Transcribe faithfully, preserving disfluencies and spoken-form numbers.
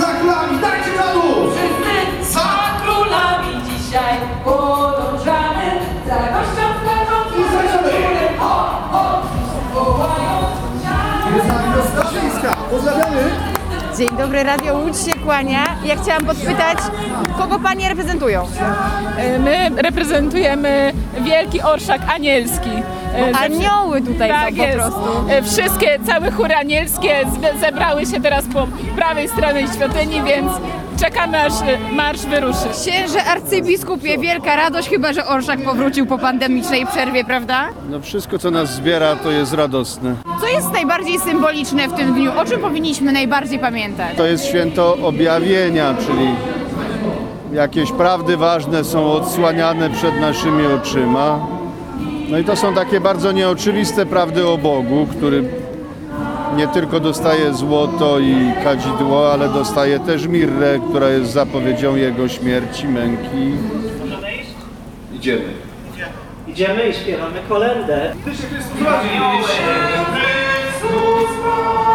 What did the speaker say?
królami, dajcie na dół! Wszyscy za królami dzisiaj podążamy, za gością skarbą i za królem, ho, ho, wołają Staszyńska, pozdrawiamy! Dzień dobry, Radio Łódź się kłania. Ja chciałam podpytać, kogo Panie reprezentują? My reprezentujemy Wielki Orszak Anielski. Bo anioły tutaj tak są po jest. prostu. Wszystkie, całe chóry anielskie zbe- zebrały się teraz po prawej stronie świątyni, więc czekamy, aż marsz wyruszy. Księże arcybiskupie, wielka radość, chyba że Orszak powrócił po pandemicznej przerwie, prawda? No wszystko, co nas zbiera, to jest radosne. Co jest najbardziej symboliczne w tym dniu? O czym powinniśmy najbardziej pamiętać? To jest święto objawienia, czyli jakieś prawdy ważne są odsłaniane przed naszymi oczyma. No i to są takie bardzo nieoczywiste prawdy o Bogu, który nie tylko dostaje złoto i kadzidło, ale dostaje też mirrę, która jest zapowiedzią Jego śmierci, męki. Idziemy. Idziemy i śpiewamy kolędę. Chrystus rodzi się, Chrystus rodzi.